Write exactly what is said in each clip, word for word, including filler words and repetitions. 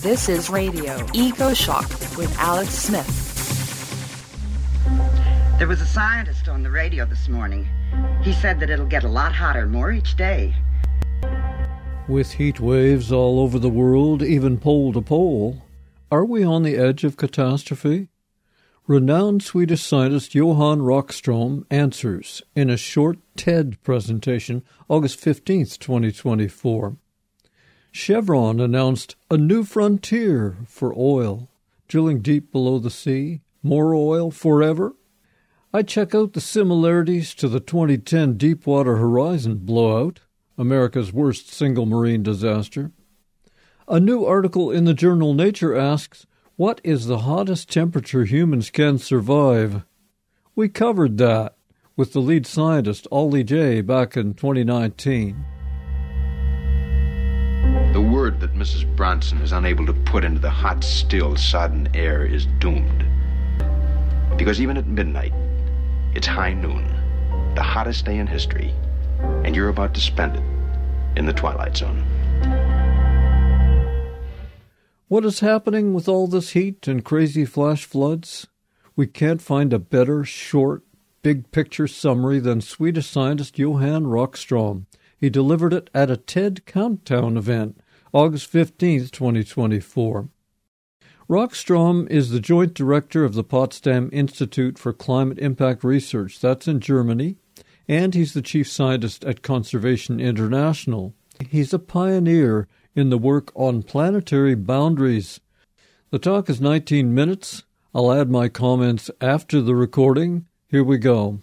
This is Radio Eco Shock with Alex Smith. There was a scientist on the radio this morning. He said that it'll get a lot hotter, more each day. With heat waves all over the world, even pole to pole, are we on the edge of catastrophe? Renowned Swedish scientist Johan Rockström answers in a short TED presentation August fifteenth, twenty twenty-four. Chevron announced a new frontier for oil, drilling deep below the sea. More oil forever? I check out the similarities to the twenty ten Deepwater Horizon blowout, America's worst single marine disaster. A new article in the journal Nature asks, what is the hottest temperature humans can survive? We covered that with the lead scientist, Ollie J., back in twenty nineteen. The word that Missus Bronson is unable to put into the hot, still, sodden air is doomed. Because even at midnight, it's high noon, the hottest day in history, and you're about to spend it in the Twilight Zone. What is happening with all this heat and crazy flash floods? We can't find a better, short, big-picture summary than Swedish scientist Johan Rockström. He delivered it at a TED Countdown event, August fifteenth, twenty twenty-four. Rockström is the joint director of the Potsdam Institute for Climate Impact Research, that's in Germany, and he's the chief scientist at Conservation International. He's a pioneer in the work on planetary boundaries. The talk is nineteen minutes. I'll add my comments after the recording. Here we go.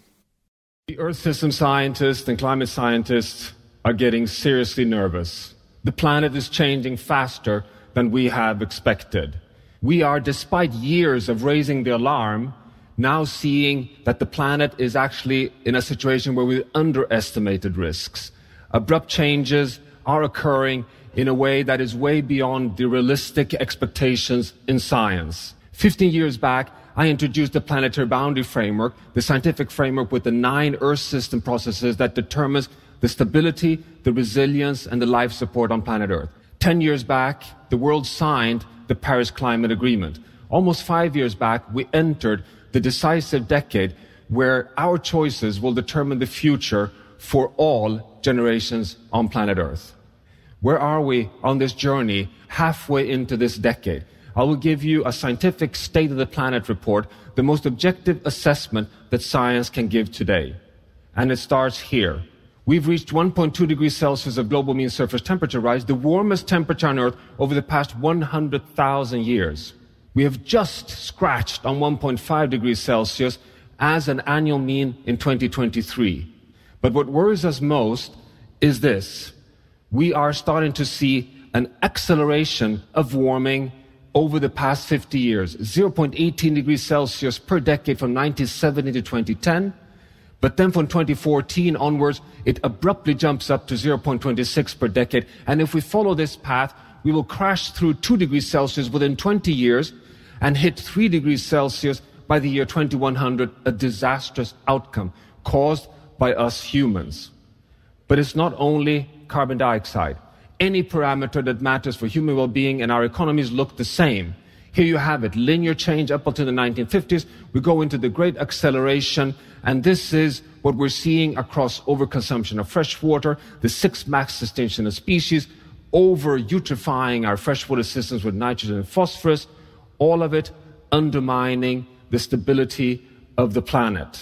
The Earth system scientists and climate scientists are getting seriously nervous. The planet is changing faster than we have expected. We are, despite years of raising the alarm, now seeing that the planet is actually in a situation where we underestimated risks. Abrupt changes are occurring in a way that is way beyond the realistic expectations in science. Fifteen years back, I introduced the Planetary Boundary Framework, the scientific framework with the nine Earth system processes that determines the stability, the resilience, and the life support on planet Earth. Ten years back, the world signed the Paris Climate Agreement. Almost five years back, we entered the decisive decade where our choices will determine the future for all generations on planet Earth. Where are we on this journey halfway into this decade? I will give you a scientific State of the Planet report, the most objective assessment that science can give today. And it starts here. We've reached one point two degrees Celsius of global mean surface temperature rise, the warmest temperature on Earth over the past one hundred thousand years. We have just scratched on one point five degrees Celsius as an annual mean in twenty twenty-three. But what worries us most is this. We are starting to see an acceleration of warming over the past fifty years, zero point one eight degrees Celsius per decade from nineteen seventy to twenty ten. But then from twenty fourteen onwards, it abruptly jumps up to zero point two six per decade. And if we follow this path, we will crash through two degrees Celsius within twenty years and hit three degrees Celsius by the year twenty-one hundred, a disastrous outcome caused by us humans. But it's not only carbon dioxide. Any parameter that matters for human well-being and our economies look the same. Here you have it, linear change up until the nineteen fifties. We go into the great acceleration, and this is what we're seeing across overconsumption of fresh water, the sixth mass extinction of species, over-eutrophying our freshwater systems with nitrogen and phosphorus, all of it undermining the stability of the planet.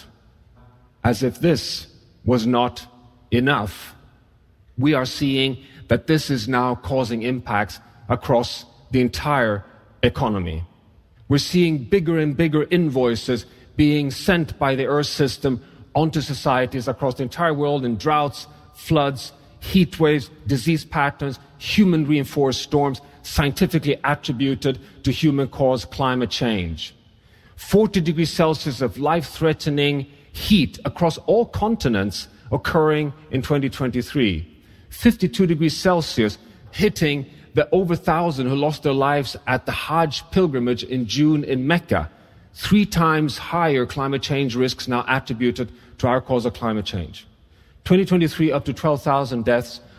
As if this was not enough, we are seeing that this is now causing impacts across the entire economy. We're seeing bigger and bigger invoices being sent by the Earth system onto societies across the entire world in droughts, floods, heat waves, disease patterns, human-reinforced storms, scientifically attributed to human-caused climate change. forty degrees Celsius of life-threatening heat across all continents occurring in twenty twenty-three. fifty-two degrees Celsius hitting the over one thousand who lost their lives at the Hajj pilgrimage in June in Mecca. Three times higher climate change risks now attributed to our cause of climate change. twenty twenty-three, up to twelve thousand deaths.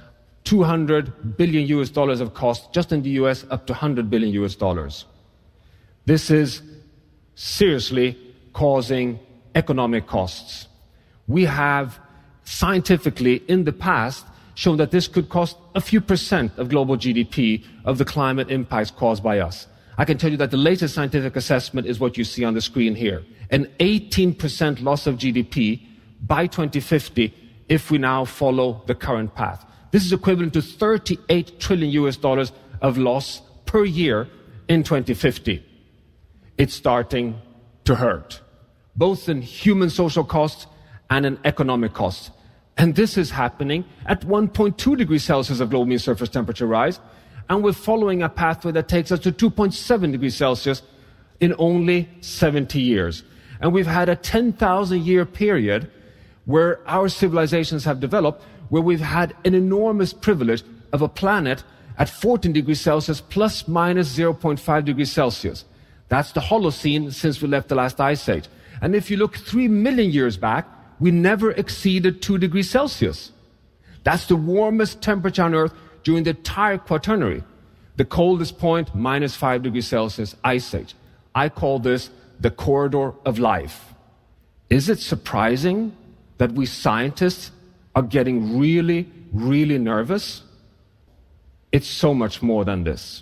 two hundred billion U S dollars of cost, just in the U S up to one hundred billion U S dollars. This is seriously causing economic costs. We have scientifically in the past shown that this could cost a few percent of global G D P of the climate impacts caused by us. I can tell you that the latest scientific assessment is what you see on the screen here. An eighteen percent loss of G D P by twenty fifty if we now follow the current path. This is equivalent to thirty-eight trillion U S dollars of loss per year in twenty fifty. It's starting to hurt, both in human social costs and in economic costs. And this is happening at one point two degrees Celsius of global mean surface temperature rise, and we're following a pathway that takes us to two point seven degrees Celsius in only seventy years. And we've had a ten thousand year period where our civilizations have developed, where we've had an enormous privilege of a planet at fourteen degrees Celsius plus minus zero point five degrees Celsius. That's the Holocene since we left the last ice age. And if you look three million years back, we never exceeded two degrees Celsius. That's the warmest temperature on Earth during the entire Quaternary. The coldest point, minus five degrees Celsius, ice age. I call this the corridor of life. Is it surprising that we scientists are getting really, really nervous? It's so much more than this.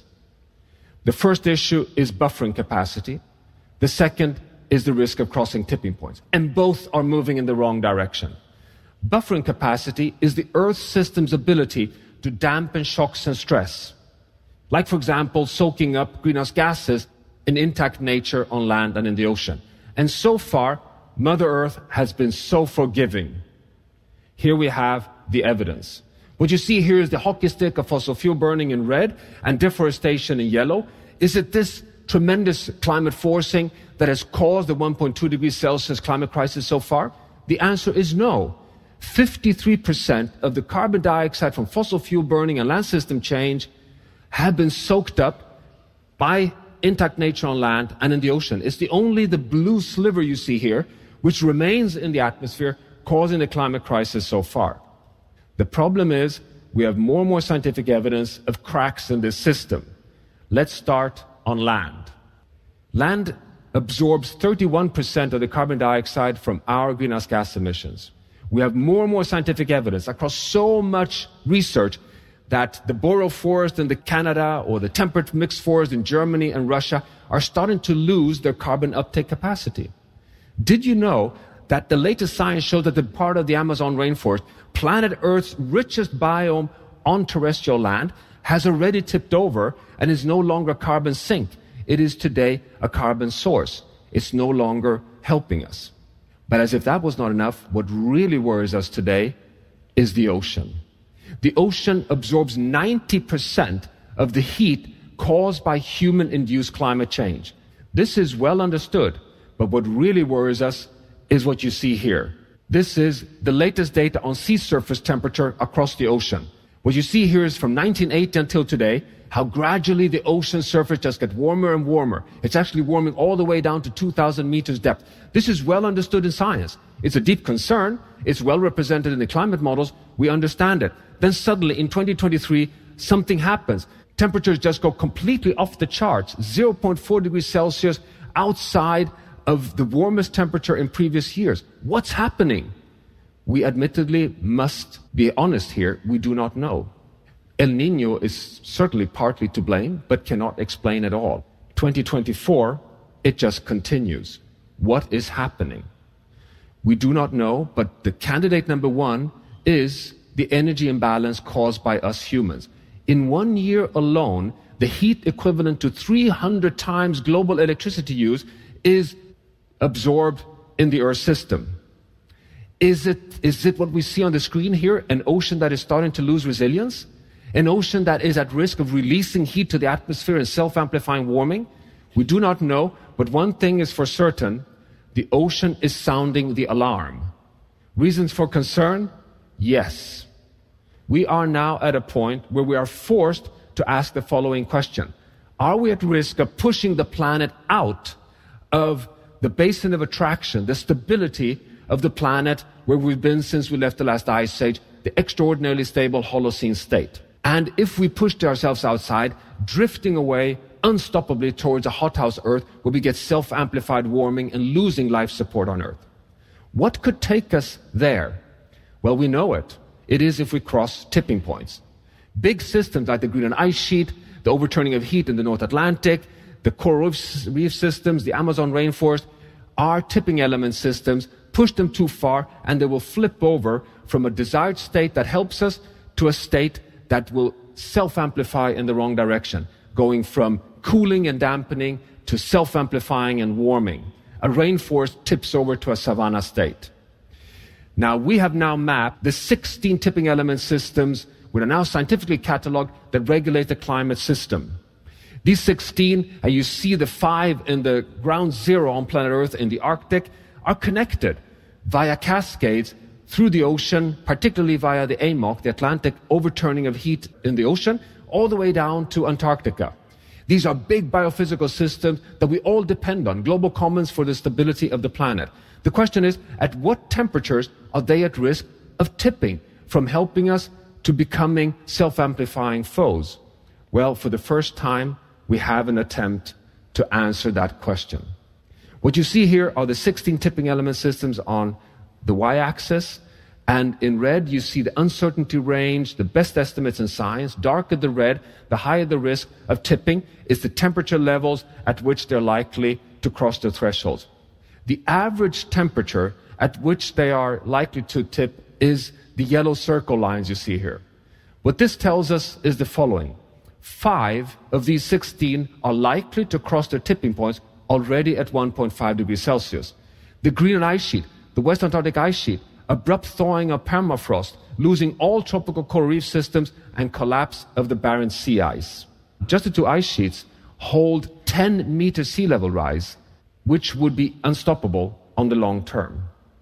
The first issue is buffering capacity. The second is the risk of crossing tipping points. And both are moving in the wrong direction. Buffering capacity is the Earth system's ability to dampen shocks and stress. Like, for example, soaking up greenhouse gases in intact nature on land and in the ocean. And so far, Mother Earth has been so forgiving. Here we have the evidence. What you see here is the hockey stick of fossil fuel burning in red and deforestation in yellow. Is it this tremendous climate forcing that has caused the one point two degrees Celsius climate crisis so far? The answer is no. fifty-three percent of the carbon dioxide from fossil fuel burning and land system change have been soaked up by intact nature on land and in the ocean. It's the only the blue sliver you see here which remains in the atmosphere, causing the climate crisis so far. The problem is we have more and more scientific evidence of cracks in this system. Let's start on land. Land absorbs thirty-one percent of the carbon dioxide from our greenhouse gas emissions. We have more and more scientific evidence across so much research that the boreal forest in the Canada or the temperate mixed forest in Germany and Russia are starting to lose their carbon uptake capacity. Did you know that the latest science shows that the part of the Amazon rainforest, planet Earth's richest biome on terrestrial land, has already tipped over and is no longer a carbon sink. It is today a carbon source. It's no longer helping us. But as if that was not enough, what really worries us today is the ocean. The ocean absorbs ninety percent of the heat caused by human-induced climate change. This is well understood, but what really worries us is what you see here. This is the latest data on sea surface temperature across the ocean. What you see here is from nineteen eighty until today, how gradually the ocean surface just gets warmer and warmer. It's actually warming all the way down to two thousand meters depth. This is well understood in science. It's a deep concern. It's well represented in the climate models. We understand it. Then suddenly in twenty twenty-three, something happens. Temperatures just go completely off the charts. zero point four degrees Celsius outside of the warmest temperature in previous years. What's happening? We admittedly must be honest here. We do not know. El Niño is certainly partly to blame, but cannot explain it all. twenty twenty-four, it just continues. What is happening? We do not know, but the candidate number one is the energy imbalance caused by us humans. In one year alone, the heat equivalent to three hundred times global electricity use is absorbed in the Earth system. Is it, is it what we see on the screen here, an ocean that is starting to lose resilience? An ocean that is at risk of releasing heat to the atmosphere and self-amplifying warming? We do not know, but one thing is for certain, the ocean is sounding the alarm. Reasons for concern? Yes. We are now at a point where we are forced to ask the following question. Are we at risk of pushing the planet out of the basin of attraction, the stability of the planet where we've been since we left the last ice age, the extraordinarily stable Holocene state. And if we pushed ourselves outside, drifting away unstoppably towards a hothouse Earth where we get self-amplified warming and losing life support on Earth. What could take us there? Well, we know it. It is if we cross tipping points. Big systems like the Greenland ice sheet, the overturning of heat in the North Atlantic, the coral reef systems, the Amazon rainforest, are tipping element systems. Push them too far and they will flip over from a desired state that helps us to a state that will self-amplify in the wrong direction, going from cooling and dampening to self-amplifying and warming. A rainforest tips over to a savanna state. Now, we have now mapped the sixteen tipping element systems which are now scientifically cataloged that regulate the climate system. These sixteen, and you see the five in the ground zero on planet Earth in the Arctic, are connected via cascades through the ocean, particularly via the A M O C, the Atlantic overturning of heat in the ocean, all the way down to Antarctica. These are big biophysical systems that we all depend on, global commons for the stability of the planet. The question is, at what temperatures are they at risk of tipping from helping us to becoming self-amplifying foes? Well, for the first time, we have an attempt to answer that question. What you see here are the sixteen tipping element systems on the y-axis, and in red you see the uncertainty range, the best estimates in science. Darker the red, the higher the risk of tipping is the temperature levels at which they're likely to cross the thresholds. The average temperature at which they are likely to tip is the yellow circle lines you see here. What this tells us is the following. Five of these sixteen are likely to cross their tipping points already at one point five degrees Celsius. The Greenland ice sheet, the West Antarctic ice sheet, abrupt thawing of permafrost, losing all tropical coral reef systems, and collapse of the Barents Sea ice. Just the two ice sheets hold ten meter sea level rise, which would be unstoppable on the long term.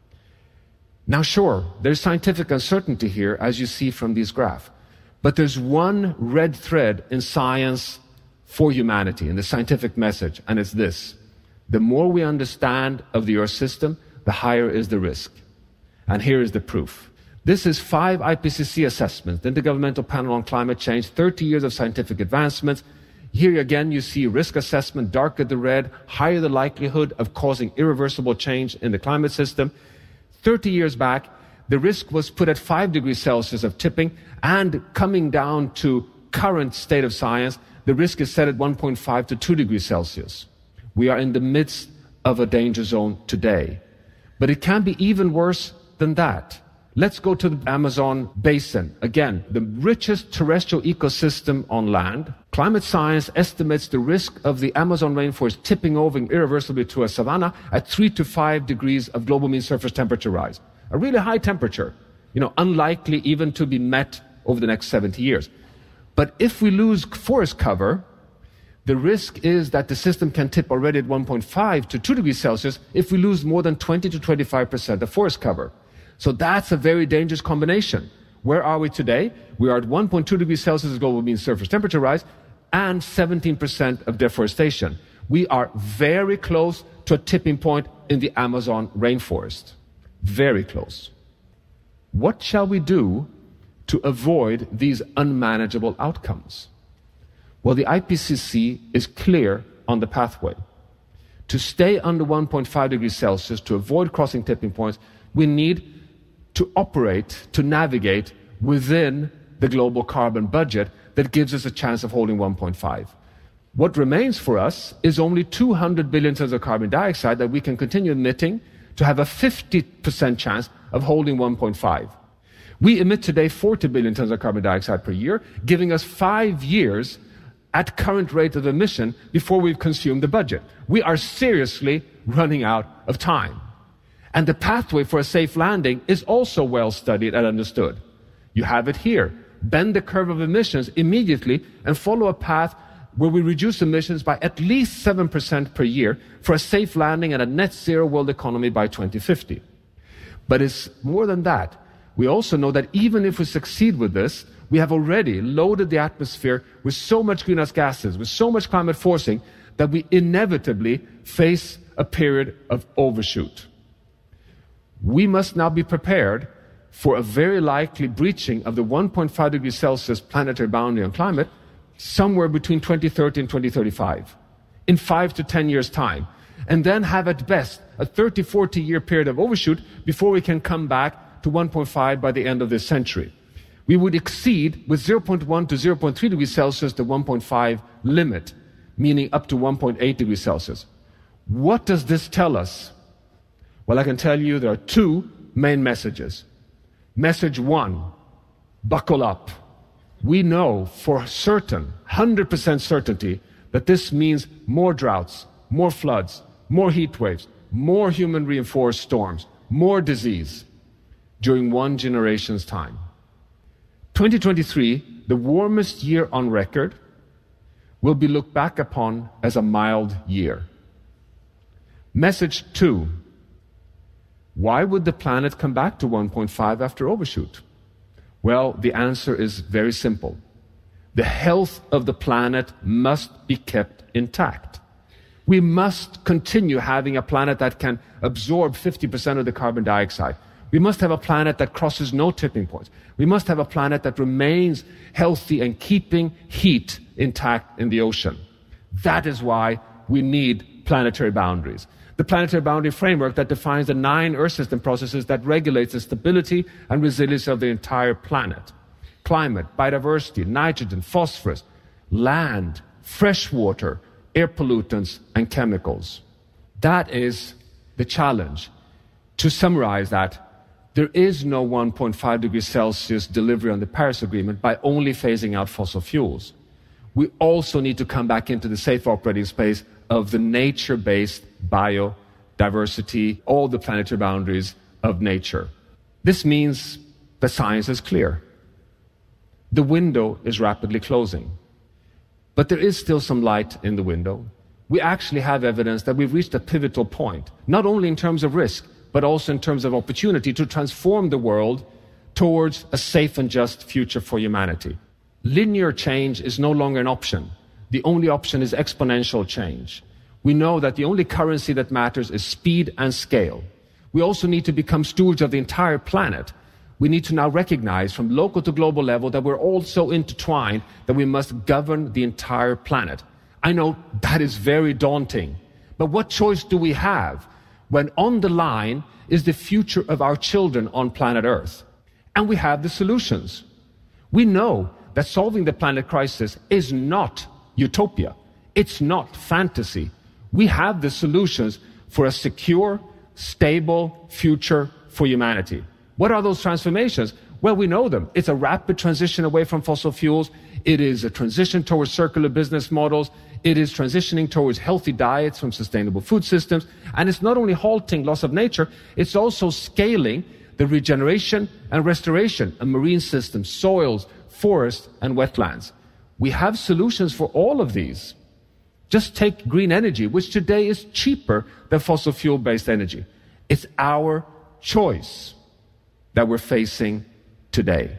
Now sure, there's scientific uncertainty here, as you see from these graphs. But there's one red thread in science for humanity, in the scientific message, and it's this. The more we understand of the Earth system, the higher is the risk. And here is the proof. This is five I P C C assessments, the Intergovernmental Panel on Climate Change, thirty years of scientific advancements. Here again you see risk assessment, darker the red, higher the likelihood of causing irreversible change in the climate system. thirty years back, the risk was put at five degrees Celsius of tipping, and coming down to current state of science, the risk is set at one point five to two degrees Celsius. We are in the midst of a danger zone today. But it can be even worse than that. Let's go to the Amazon basin. Again, the richest terrestrial ecosystem on land. Climate science estimates the risk of the Amazon rainforest tipping over irreversibly to a savanna at three to five degrees of global mean surface temperature rise. A really high temperature, you know, unlikely even to be met over the next seventy years. But if we lose forest cover, the risk is that the system can tip already at one point five to two degrees Celsius if we lose more than twenty to twenty-five percent of forest cover. So that's a very dangerous combination. Where are we today? We are at one point two degrees Celsius global mean surface temperature rise and seventeen percent of deforestation. We are very close to a tipping point in the Amazon rainforest. Very close. What shall we do to avoid these unmanageable outcomes? Well, the I P C C is clear on the pathway. To stay under one point five degrees Celsius, to avoid crossing tipping points, we need to operate, to navigate within the global carbon budget that gives us a chance of holding one point five. What remains for us is only two hundred billion tons of carbon dioxide that we can continue emitting to have a fifty percent chance of holding one point five. We emit today forty billion tons of carbon dioxide per year, giving us five years at current rate of emission before we've consumed the budget. We are seriously running out of time. And the pathway for a safe landing is also well studied and understood. You have it here. Bend the curve of emissions immediately and follow a path where we reduce emissions by at least seven percent per year for a safe landing and a net zero world economy by twenty fifty. But it's more than that. We also know that even if we succeed with this, we have already loaded the atmosphere with so much greenhouse gases, with so much climate forcing, that we inevitably face a period of overshoot. We must now be prepared for a very likely breaching of the one point five degrees Celsius planetary boundary on climate somewhere between twenty thirty and twenty thirty-five, in five to ten years' time, and then have at best a thirty, forty year period of overshoot before we can come back to one point five by the end of this century. We would exceed with zero point one to zero point three degrees Celsius the one point five limit, meaning up to one point eight degrees Celsius. What does this tell us? Well, I can tell you there are two main messages. Message one, buckle up. We know for certain, one hundred percent certainty, that this means more droughts, more floods, more heat waves, more human-reinforced storms, more disease during one generation's time. twenty twenty-three, the warmest year on record, will be looked back upon as a mild year. Message two, why would the planet come back to one point five after overshoot? Well, the answer is very simple. The health of the planet must be kept intact. We must continue having a planet that can absorb fifty percent of the carbon dioxide. We must have a planet that crosses no tipping points. We must have a planet that remains healthy and keeping heat intact in the ocean. That is why we need planetary boundaries. The planetary boundary framework that defines the nine Earth system processes that regulates the stability and resilience of the entire planet. Climate, biodiversity, nitrogen, phosphorus, land, fresh water, air pollutants, and chemicals. That is the challenge. To summarize that, there is no one point five degrees Celsius delivery on the Paris Agreement by only phasing out fossil fuels. We also need to come back into the safe operating space of the nature-based biodiversity, all the planetary boundaries of nature. This means the science is clear. The window is rapidly closing. But there is still some light in the window. We actually have evidence that we've reached a pivotal point, not only in terms of risk, but also in terms of opportunity to transform the world towards a safe and just future for humanity. Linear change is no longer an option. The only option is exponential change. We know that the only currency that matters is speed and scale. We also need to become stewards of the entire planet. We need to now recognize from local to global level that we're all so intertwined that we must govern the entire planet. I know that is very daunting, but what choice do we have when on the line is the future of our children on planet Earth? And we have the solutions. We know that solving the planet crisis is not utopia. It's not fantasy. We have the solutions for a secure, stable future for humanity. What are those transformations? Well, we know them. It's a rapid transition away from fossil fuels. It is a transition towards circular business models. It is transitioning towards healthy diets from sustainable food systems. And it's not only halting loss of nature, it's also scaling the regeneration and restoration of marine systems, soils, forests, and wetlands. We have solutions for all of these. Just take green energy, which today is cheaper than fossil fuel-based energy. It's our choice that we're facing today.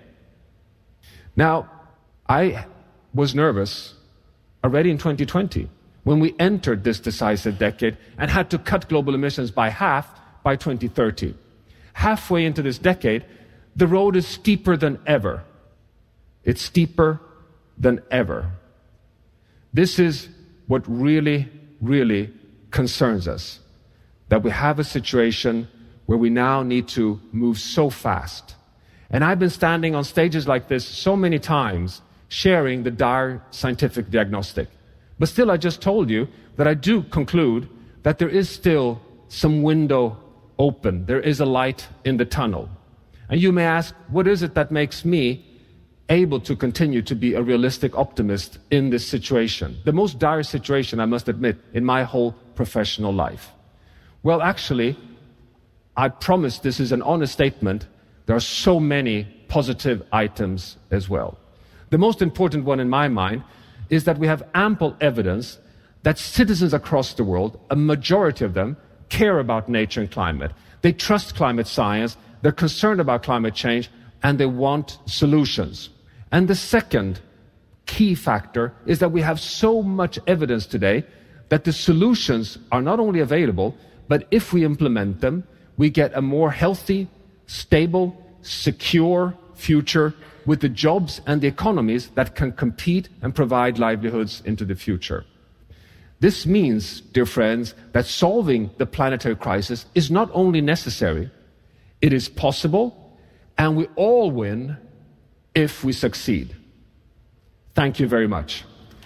Now, I was nervous already in twenty twenty when we entered this decisive decade and had to cut global emissions by half by twenty thirty. Halfway into this decade, the road is steeper than ever. It's steeper than ever. This is what really, really concerns us, that we have a situation where we now need to move so fast. And I've been standing on stages like this so many times, sharing the dire scientific diagnostic. But still, I just told you that I do conclude that there is still some window open. There is a light in the tunnel. And you may ask, what is it that makes me able to continue to be a realistic optimist in this situation? The most dire situation, I must admit, in my whole professional life. Well, actually, I promise this is an honest statement. There are so many positive items as well. The most important one in my mind is that we have ample evidence that citizens across the world, a majority of them, care about nature and climate. They trust climate science, they're concerned about climate change, and they want solutions. And the second key factor is that we have so much evidence today that the solutions are not only available, but if we implement them, we get a more healthy, stable, secure future with the jobs and the economies that can compete and provide livelihoods into the future. This means, dear friends, that solving the planetary crisis is not only necessary, it is possible, and we all win if we succeed. Thank you very much.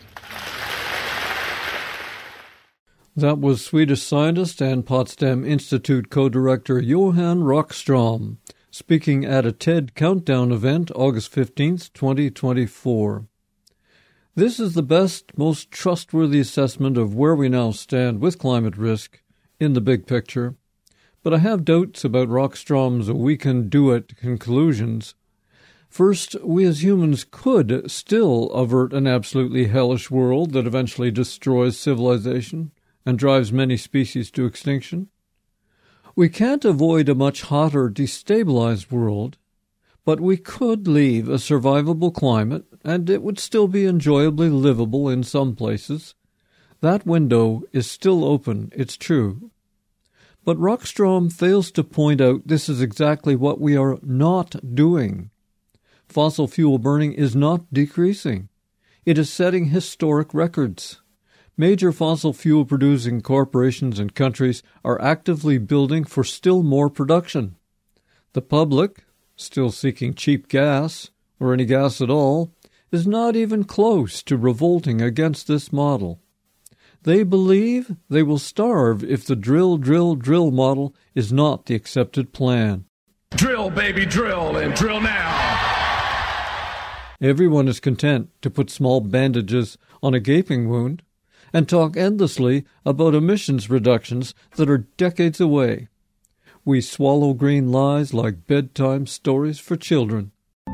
That was Swedish scientist and Potsdam Institute co-director Johan Rockström, speaking at a TED Countdown event August fifteenth, twenty twenty-four. This is the best, most trustworthy assessment of where we now stand with climate risk in the big picture, but I have doubts about Rockström's we can do it conclusions. First, we as humans could still avert an absolutely hellish world that eventually destroys civilization and drives many species to extinction. We can't avoid a much hotter, destabilized world, but we could leave a survivable climate, and it would still be enjoyably livable in some places. That window is still open, it's true. But Rockström fails to point out this is exactly what we are not doing. Fossil fuel burning is not decreasing. It is setting historic records. Major fossil fuel-producing corporations and countries are actively building for still more production. The public, still seeking cheap gas, or any gas at all, is not even close to revolting against this model. They believe they will starve if the drill, drill, drill model is not the accepted plan. Drill, baby, drill, and drill now. Everyone is content to put small bandages on a gaping wound and talk endlessly about emissions reductions that are decades away. We swallow green lies like bedtime stories for children.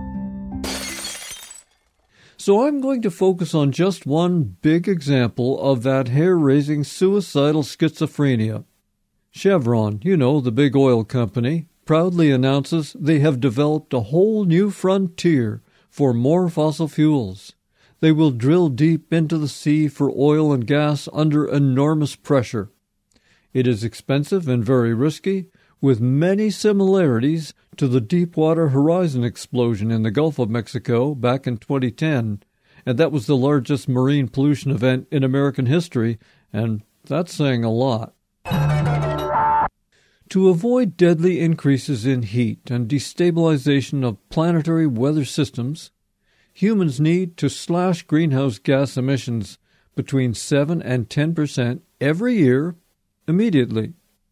So I'm going to focus on just one big example of that hair-raising suicidal schizophrenia. Chevron, you know, the big oil company, proudly announces they have developed a whole new frontier for more fossil fuels. They will drill deep into the sea for oil and gas under enormous pressure. It is expensive and very risky, with many similarities to the Deepwater Horizon explosion in the Gulf of Mexico back in twenty ten, and that was the largest marine pollution event in American history, and that's saying a lot. To avoid deadly increases in heat and destabilization of planetary weather systems, humans need to slash greenhouse gas emissions between seven and ten percent every year immediately.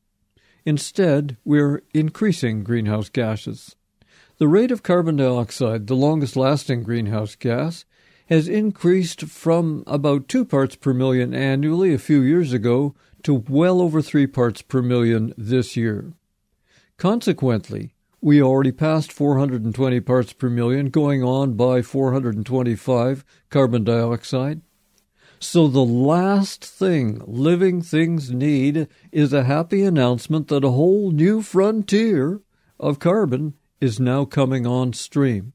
Instead, we're increasing greenhouse gases. The rate of carbon dioxide, the longest-lasting greenhouse gas, has increased from about two parts per million annually a few years ago to well over three parts per million this year. Consequently, we already passed four hundred twenty parts per million, going on by four hundred twenty-five carbon dioxide. So the last thing living things need is a happy announcement that a whole new frontier of carbon is now coming on stream.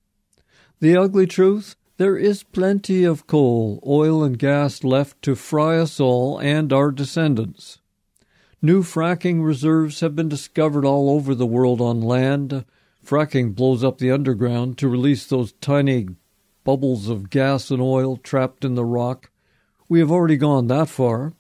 The ugly truth? There is plenty of coal, oil, and gas left to fry us all and our descendants. New fracking reserves have been discovered all over the world on land. Fracking blows up the underground to release those tiny bubbles of gas and oil trapped in the rock. We have already gone that far.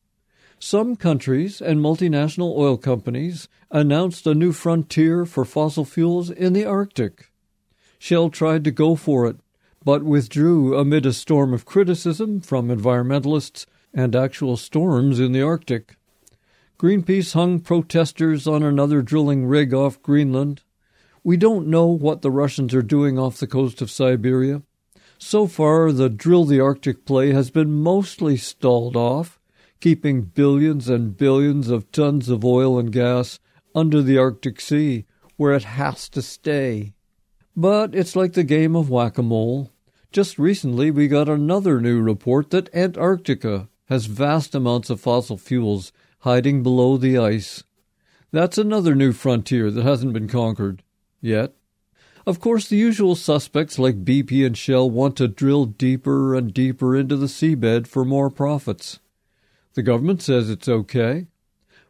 Some countries and multinational oil companies announced a new frontier for fossil fuels in the Arctic. Shell tried to go for it, but withdrew amid a storm of criticism from environmentalists and actual storms in the Arctic. Greenpeace hung protesters on another drilling rig off Greenland. We don't know what the Russians are doing off the coast of Siberia. So far, the Drill the Arctic play has been mostly stalled off, keeping billions and billions of tons of oil and gas under the Arctic Sea, where it has to stay. But it's like the game of whack-a-mole. Just recently, we got another new report that Antarctica has vast amounts of fossil fuels hiding below the ice. That's another new frontier that hasn't been conquered yet. Of course, the usual suspects like B P and Shell want to drill deeper and deeper into the seabed for more profits. The government says it's okay.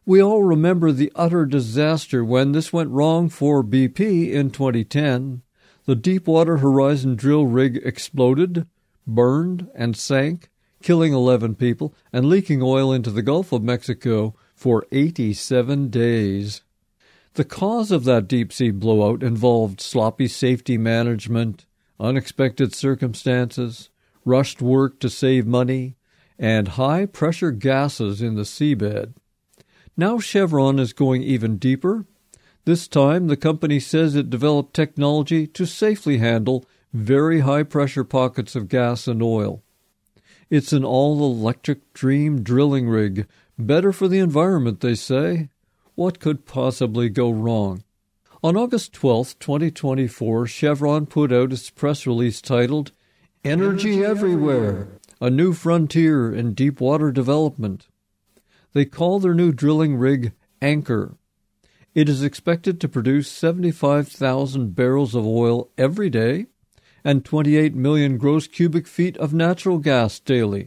We all remember the utter disaster when this went wrong for B P in twenty ten. The Deepwater Horizon drill rig exploded, burned, and sank, killing eleven people and leaking oil into the Gulf of Mexico for eighty-seven days. The cause of that deep-sea blowout involved sloppy safety management, unexpected circumstances, rushed work to save money, and high-pressure gases in the seabed. Now Chevron is going even deeper. This time, the company says it developed technology to safely handle very high-pressure pockets of gas and oil. It's an all-electric dream drilling rig, better for the environment, they say. What could possibly go wrong? On August twelfth, twenty twenty-four, Chevron put out its press release titled Energy Everywhere, a New Frontier in Deepwater Development. They call their new drilling rig Anchor. It is expected to produce seventy-five thousand barrels of oil every day and twenty-eight million gross cubic feet of natural gas daily.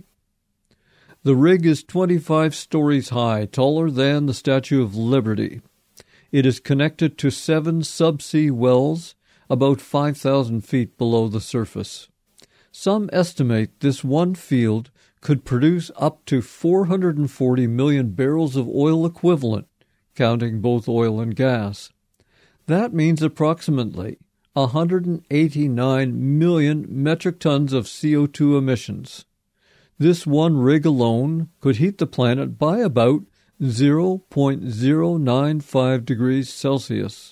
The rig is twenty-five stories high, taller than the Statue of Liberty. It is connected to seven subsea wells, about five thousand feet below the surface. Some estimate this one field could produce up to four hundred forty million barrels of oil equivalent, counting both oil and gas. That means approximately one hundred eighty-nine million metric tons of C O two emissions. This one rig alone could heat the planet by about zero point zero nine five degrees Celsius.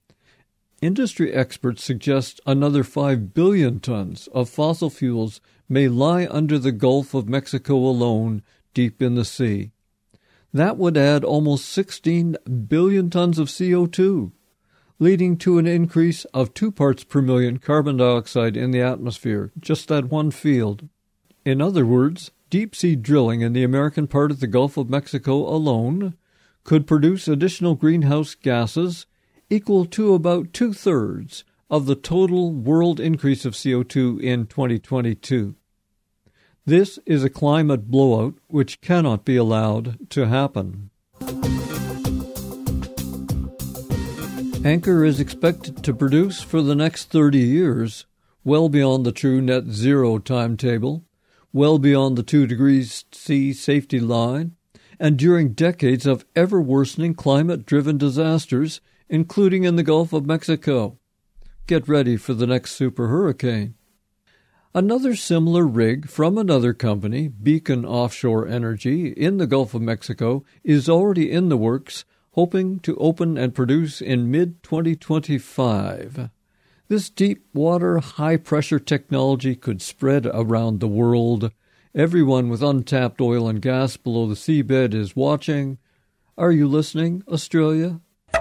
Industry experts suggest another five billion tons of fossil fuels may lie under the Gulf of Mexico alone, deep in the sea. That would add almost sixteen billion tons of C O two, leading to an increase of two parts per million carbon dioxide in the atmosphere, just that one field. In other words, deep-sea drilling in the American part of the Gulf of Mexico alone could produce additional greenhouse gases equal to about two-thirds of the total world increase of C O two in twenty twenty-two. This is a climate blowout which cannot be allowed to happen. Anchor is expected to produce for the next thirty years, well beyond the true net zero timetable, well beyond the two degrees C safety line, and during decades of ever-worsening climate-driven disasters, including in the Gulf of Mexico. Get ready for the next super hurricane. Another similar rig from another company, Beacon Offshore Energy, in the Gulf of Mexico, is already in the works, hoping to open and produce in mid twenty twenty-five. This deep-water, high-pressure technology could spread around the world. Everyone with untapped oil and gas below the seabed is watching. Are you listening, Australia?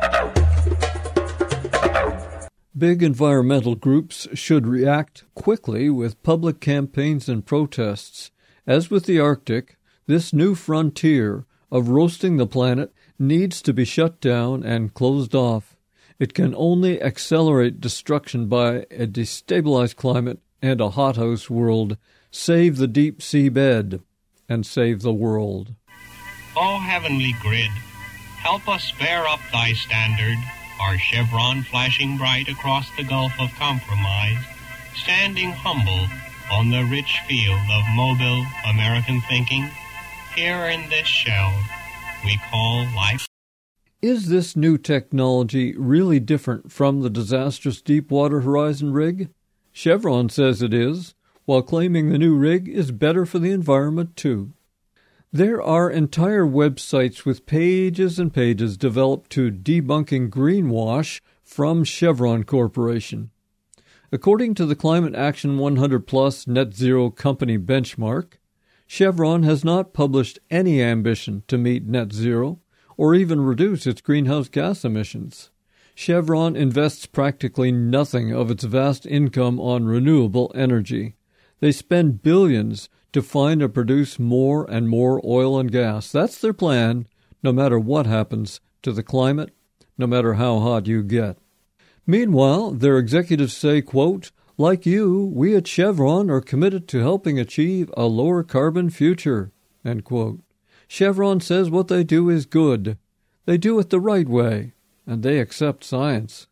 Big environmental groups should react quickly with public campaigns and protests. As with the Arctic, this new frontier of roasting the planet needs to be shut down and closed off. It can only accelerate destruction by a destabilized climate and a hothouse world. Save the deep sea bed and save the world. O heavenly grid, help us bear up thy standard, our chevron flashing bright across the gulf of compromise, standing humble on the rich field of mobile American thinking, here in this shell we call life. Is this new technology really different from the disastrous Deepwater Horizon rig? Chevron says it is, while claiming the new rig is better for the environment too. There are entire websites with pages and pages developed to debunking greenwash from Chevron Corporation. According to the Climate Action one hundred plus Net Zero Company benchmark, Chevron has not published any ambition to meet net zero or even reduce its greenhouse gas emissions. Chevron invests practically nothing of its vast income on renewable energy. They spend billions to find and produce more and more oil and gas. That's their plan, no matter what happens to the climate, no matter how hot you get. Meanwhile, their executives say, quote, "Like you, we at Chevron are committed to helping achieve a lower carbon future," end quote. Chevron says what they do is good. They do it the right way, and they accept science.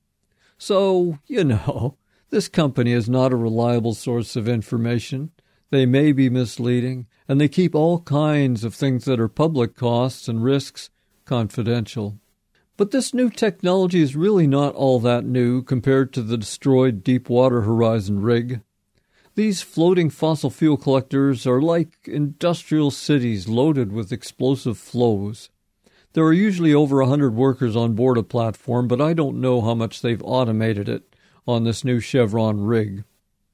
So, you know, this company is not a reliable source of information. They may be misleading, and they keep all kinds of things that are public costs and risks confidential. But this new technology is really not all that new compared to the destroyed Deepwater Horizon rig. These floating fossil fuel collectors are like industrial cities loaded with explosive flows. There are usually over a hundred workers on board a platform, but I don't know how much they've automated it on this new Chevron rig.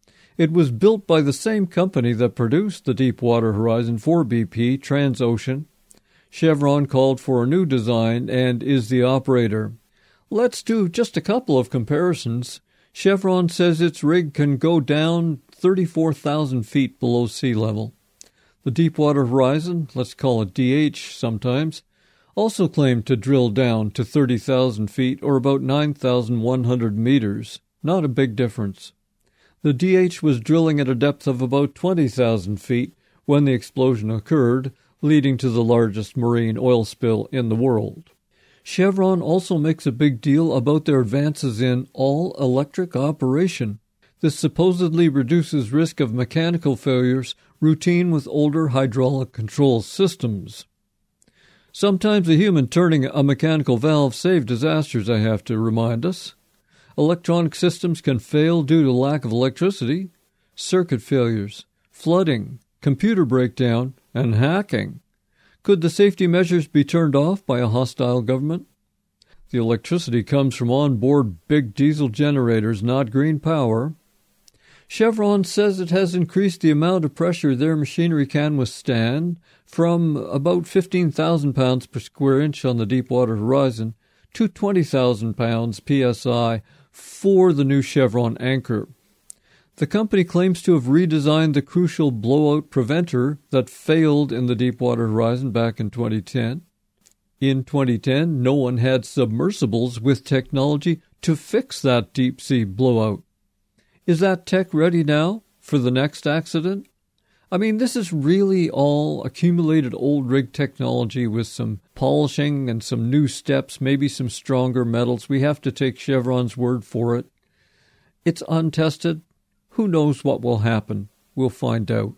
It was built by the same company that produced the Deepwater Horizon for B P, Transocean. Chevron called for a new design and is the operator. Let's do just a couple of comparisons. Chevron says its rig can go down thirty-four thousand feet below sea level. The Deepwater Horizon, let's call it D H sometimes, also claimed to drill down to thirty thousand feet or about nine thousand one hundred meters. Not a big difference. The D H was drilling at a depth of about twenty thousand feet when the explosion occurred, leading to the largest marine oil spill in the world. Chevron also makes a big deal about their advances in all-electric operation. This supposedly reduces risk of mechanical failures routine with older hydraulic control systems. Sometimes a human turning a mechanical valve saves disasters, I have to remind us. Electronic systems can fail due to lack of electricity, circuit failures, flooding, computer breakdown, and hacking. Could the safety measures be turned off by a hostile government? The electricity comes from on-board big diesel generators, not green power. Chevron says it has increased the amount of pressure their machinery can withstand from about fifteen thousand pounds per square inch on the Deepwater Horizon to twenty thousand pounds P S I for the new Chevron Anchor. The company claims to have redesigned the crucial blowout preventer that failed in the Deepwater Horizon back in twenty ten. In twenty ten, no one had submersibles with technology to fix that deep-sea blowout. Is that tech ready now for the next accident? I mean, this is really all accumulated old rig technology with some polishing and some new steps, maybe some stronger metals. We have to take Chevron's word for it. It's untested. Who knows what will happen? We'll find out.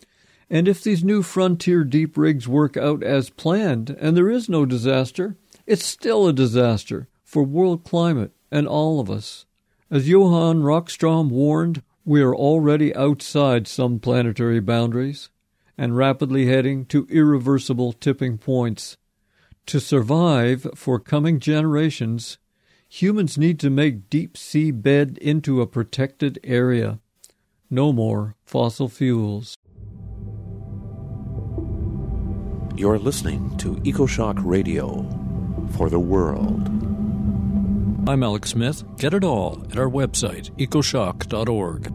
And if these new frontier deep rigs work out as planned and there is no disaster, it's still a disaster for world climate and all of us. As Johan Rockstrom warned, we are already outside some planetary boundaries and rapidly heading to irreversible tipping points. To survive for coming generations, humans need to make deep-sea bed into a protected area. No more fossil fuels. You're listening to EcoShock Radio for the world. I'm Alex Smith. Get it all at our website, ecoshock dot org.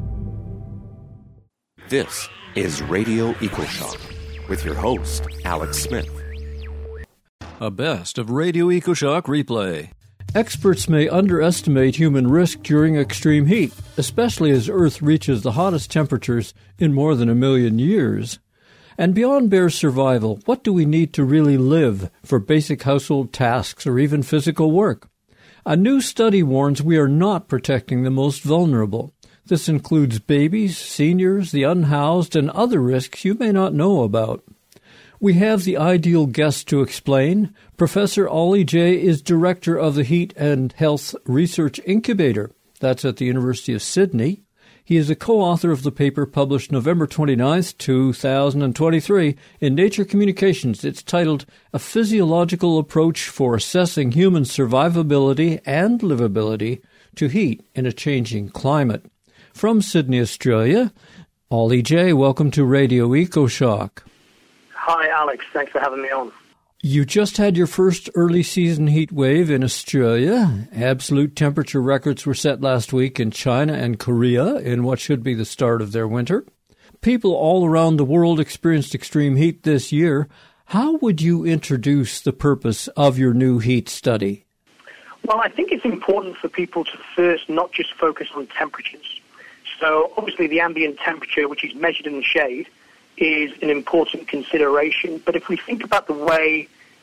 This is Radio EcoShock with your host, Alex Smith. A best of Radio EcoShock replay. Experts may underestimate human risk during extreme heat, especially as Earth reaches the hottest temperatures in more than a million years. And beyond bare survival, what do we need to really live for basic household tasks or even physical work? A new study warns we are not protecting the most vulnerable. This includes babies, seniors, the unhoused, and other risks you may not know about. We have the ideal guest to explain. Professor Ollie Jay is director of the Heat and Health Research Incubator. That's at the University of Sydney. He is a co-author of the paper published November twenty-ninth, two thousand twenty-three in Nature Communications. It's titled A Physiological Approach for Assessing Human Survivability and Livability to Heat in a Changing Climate. From Sydney, Australia, Ollie Jay, welcome to Radio EcoShock. Hi, Alex. Thanks for having me on. You just had your first early season heat wave in Australia. Absolute temperature records were set last week in China and Korea in what should be the start of their winter. People all around the world experienced extreme heat this year. How would you introduce the purpose of your new heat study? Well, I think it's important for people to first not just focus on temperatures. So obviously the ambient temperature, which is measured in the shade, is an important consideration. But if we think about the way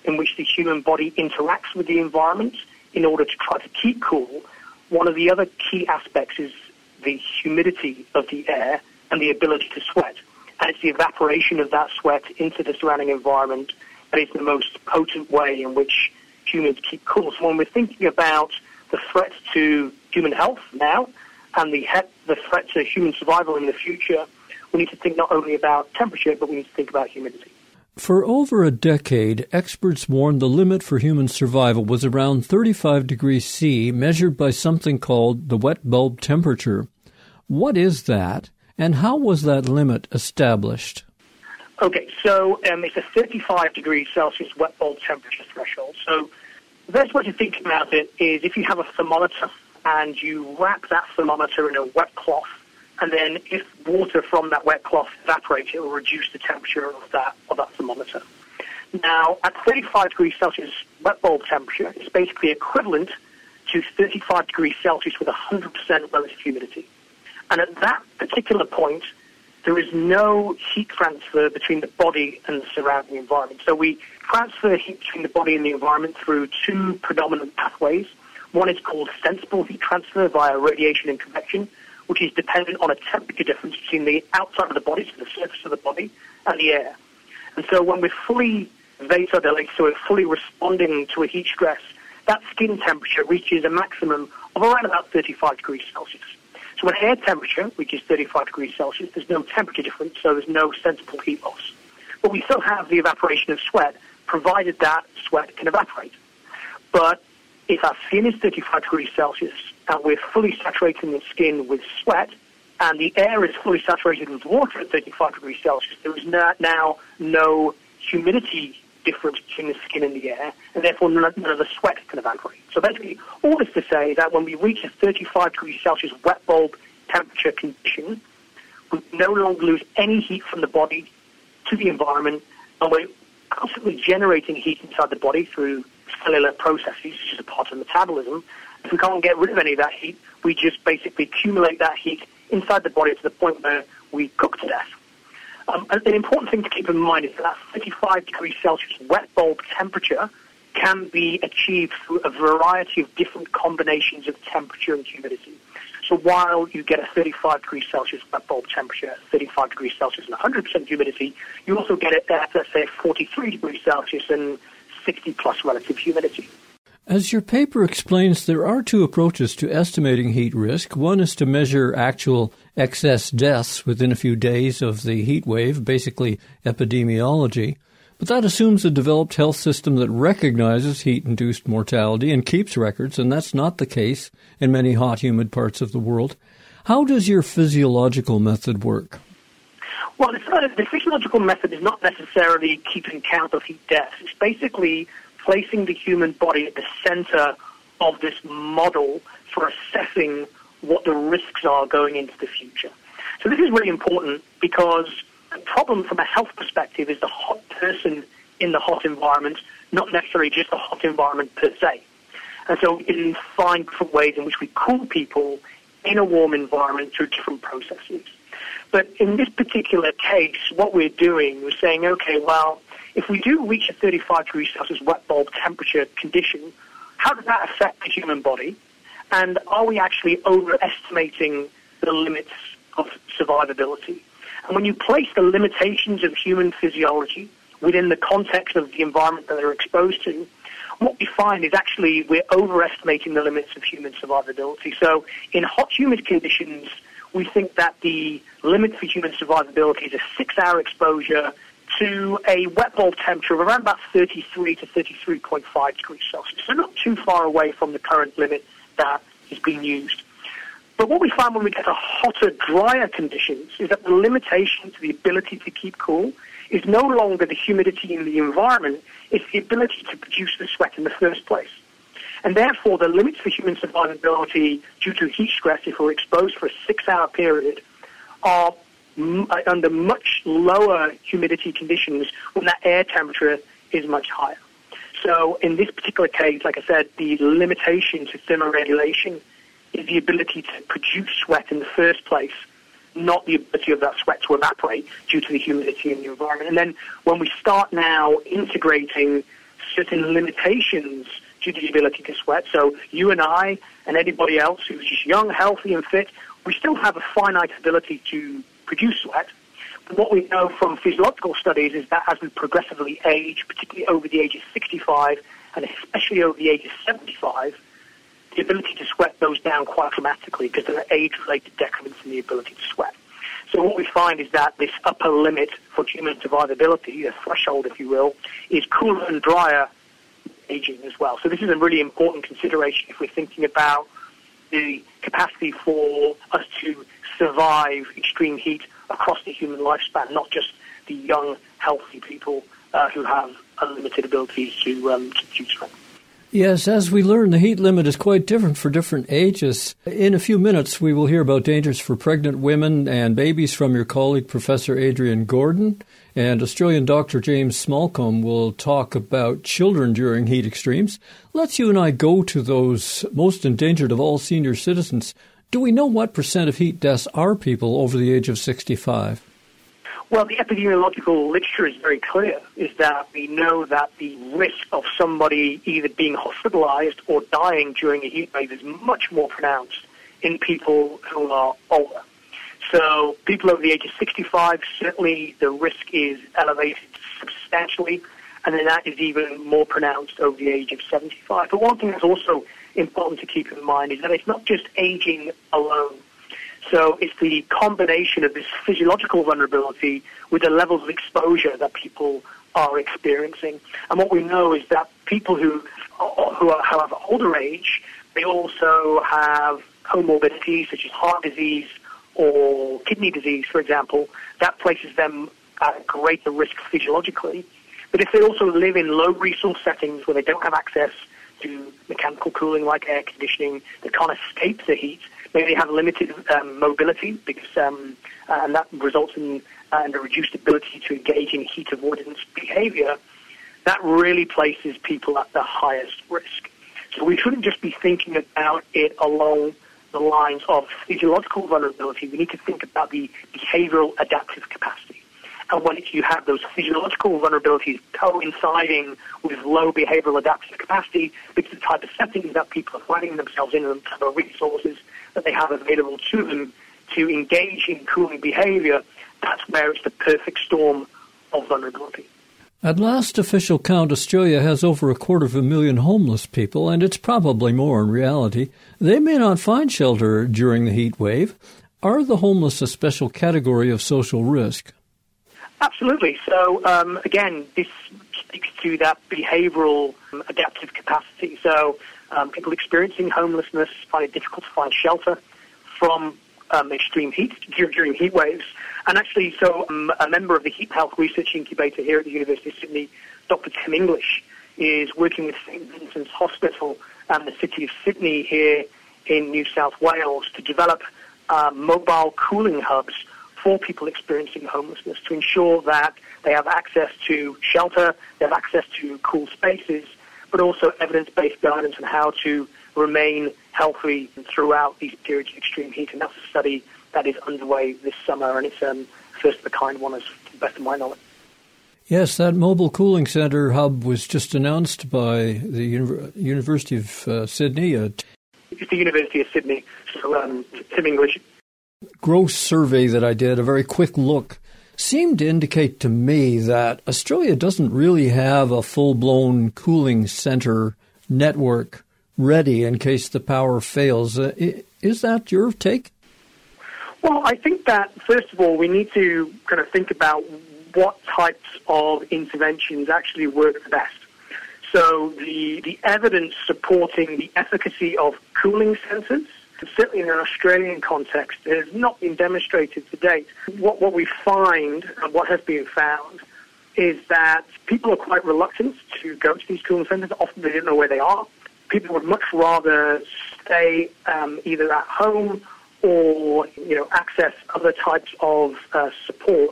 in which the human body interacts with the environment in order to try to keep cool, one of the other key aspects is the humidity of the air and the ability to sweat. And it's the evaporation of that sweat into the surrounding environment that is the most potent way in which humans keep cool. So when we're thinking about the threat to human health now and the, he- the threat to human survival in the future, we need to think not only about temperature, but we need to think about humidity. For over a decade, experts warned the limit for human survival was around thirty-five degrees C, measured by something called the wet bulb temperature. What is that, and how was that limit established? Okay, so um, it's a thirty-five degrees Celsius wet bulb temperature threshold. So the best way to think about it is if you have a thermometer and you wrap that thermometer in a wet cloth, and then if water from that wet cloth evaporates, it will reduce the temperature of that of that thermometer. Now, at thirty-five degrees Celsius wet bulb temperature, it's basically equivalent to thirty-five degrees Celsius with one hundred percent relative humidity. And at that particular point, there is no heat transfer between the body and the surrounding environment. So we transfer heat between the body and the environment through two predominant pathways. One is called sensible heat transfer via radiation and convection, which is dependent on a temperature difference between the outside of the body, so the surface of the body, and the air. And so when we're fully vasodilated, so we're fully responding to a heat stress, that skin temperature reaches a maximum of around about thirty-five degrees Celsius. So when air temperature reaches thirty-five degrees Celsius, there's no temperature difference, so there's no sensible heat loss. But we still have the evaporation of sweat, provided that sweat can evaporate. But if our skin is thirty-five degrees Celsius and we're fully saturating the skin with sweat, and the air is fully saturated with water at thirty-five degrees Celsius, there is now no humidity difference between the skin and the air, and therefore none of the sweat can evaporate. So basically, all this to say that when we reach a thirty-five degrees Celsius wet bulb temperature condition, we no longer lose any heat from the body to the environment, and we're constantly generating heat inside the body through cellular processes, which is a part of metabolism. If we can't get rid of any of that heat, we just basically accumulate that heat inside the body to the point where we cook to death. Um, an important thing to keep in mind is that that thirty-five degrees Celsius wet bulb temperature can be achieved through a variety of different combinations of temperature and humidity. So while you get a thirty-five degrees Celsius wet bulb temperature, thirty-five degrees Celsius and one hundred percent humidity, you also get it at, let's say, forty-three degrees Celsius and sixty plus relative humidity. As your paper explains, there are two approaches to estimating heat risk. One is to measure actual excess deaths within a few days of the heat wave, basically epidemiology. But that assumes a developed health system that recognizes heat-induced mortality and keeps records, and that's not the case in many hot, humid parts of the world. How does your physiological method work? Well, it's not, the physiological method is not necessarily keeping count of heat deaths. It's basically placing the human body at the center of this model for assessing what the risks are going into the future. So this is really important because the problem from a health perspective is the hot person in the hot environment, not necessarily just the hot environment per se. And so we can find different ways in which we cool people in a warm environment through different processes. But in this particular case, what we're doing, we're saying, okay, well, if we do reach a thirty-five degrees Celsius wet bulb temperature condition, how does that affect the human body? And are we actually overestimating the limits of survivability? And when you place the limitations of human physiology within the context of the environment that they're exposed to, what we find is actually we're overestimating the limits of human survivability. So in hot, humid conditions, we think that the limit for human survivability is a six-hour exposure to a wet bulb temperature of around about thirty-three to thirty-three point five degrees Celsius. So not too far away from the current limit that is being used. But what we find when we get to hotter, drier conditions is that the limitation to the ability to keep cool is no longer the humidity in the environment, it's the ability to produce the sweat in the first place. And therefore, the limits for human survivability due to heat stress, if we're exposed for a six-hour period, are m- under much lower humidity conditions when that air temperature is much higher. So in this particular case, like I said, the limitation to thermoregulation is the ability to produce sweat in the first place, not the ability of that sweat to evaporate due to the humidity in the environment. And then when we start now integrating certain limitations to the ability to sweat. So you and I and anybody else who's just young, healthy, and fit, we still have a finite ability to produce sweat. But what we know from physiological studies is that as we progressively age, particularly over the age of sixty-five, and especially over the age of seventy-five, the ability to sweat goes down quite dramatically because there are age-related decrements in the ability to sweat. So what we find is that this upper limit for human survivability, a threshold, if you will, is cooler and drier aging as well. So this is a really important consideration if we're thinking about the capacity for us to survive extreme heat across the human lifespan, not just the young, healthy people uh, who have unlimited abilities to, um, to produce sweat. Yes, as we learn, the heat limit is quite different for different ages. In a few minutes, we will hear about dangers for pregnant women and babies from your colleague, Professor Adrian Gordon. And Australian Doctor James Smallcombe will talk about children during heat extremes. Let's you and I go to those most endangered of all senior citizens. Do we know what percent of heat deaths are people over the age of sixty-five? Well, the epidemiological literature is very clear, is that we know that the risk of somebody either being hospitalized or dying during a heat wave is much more pronounced in people who are older. So people over the age of sixty-five, certainly the risk is elevated substantially, and then that is even more pronounced over the age of seventy-five. But one thing that's also important to keep in mind is that it's not just aging alone. So it's the combination of this physiological vulnerability with the levels of exposure that people are experiencing. And what we know is that people who who are, have older age, they also have comorbidities such as heart disease or kidney disease, for example. That places them at greater risk physiologically. But if they also live in low-resource settings where they don't have access to mechanical cooling like air conditioning, they can't escape the heat, maybe they have limited um, mobility, because um, uh, and that results in, uh, in a reduced ability to engage in heat avoidance behavior, that really places people at the highest risk. So we shouldn't just be thinking about it along the lines of physiological vulnerability. We need to think about the behavioral adaptive capacity. And when you have those physiological vulnerabilities coinciding with low behavioral adaptive capacity, because the type of settings that people are finding themselves in and the type of resources that they have available to them to engage in cooling behavior, that's where it's the perfect storm of vulnerability. At last official count, Australia has over a quarter of a million homeless people, and it's probably more in reality. They may not find shelter during the heat wave. Are the homeless a special category of social risk? Absolutely. So, um, again, this speaks to that behavioral um, adaptive capacity. So um, people experiencing homelessness find it difficult to find shelter from um, extreme heat during heat waves. And actually, so um, a member of the Heat Health Research Incubator here at the University of Sydney, Doctor Tim English, is working with Saint Vincent's Hospital and the City of Sydney here in New South Wales to develop uh, mobile cooling hubs for people experiencing homelessness to ensure that they have access to shelter, they have access to cool spaces, but also evidence-based guidance on how to remain healthy throughout these periods of extreme heat. And that's a study that is underway this summer, and it's um, first of a kind one, as to the best of my knowledge. Yes, that mobile cooling centre hub was just announced by the Uni- University of uh, Sydney. Uh, it's the University of Sydney, so um, Tim English. Gross survey that I did, a very quick look, seemed to indicate to me that Australia doesn't really have a full-blown cooling centre network ready in case the power fails. Uh, is that your take? Well, I think that, first of all, we need to kind of think about what types of interventions actually work the best. So the, the evidence supporting the efficacy of cooling centres, certainly in an Australian context, has not been demonstrated to date. What, what we find, and what has been found, is that people are quite reluctant to go to these cooling centres. Often they don't know where they are. People would much rather stay um, either at home or, you know, access other types of uh, support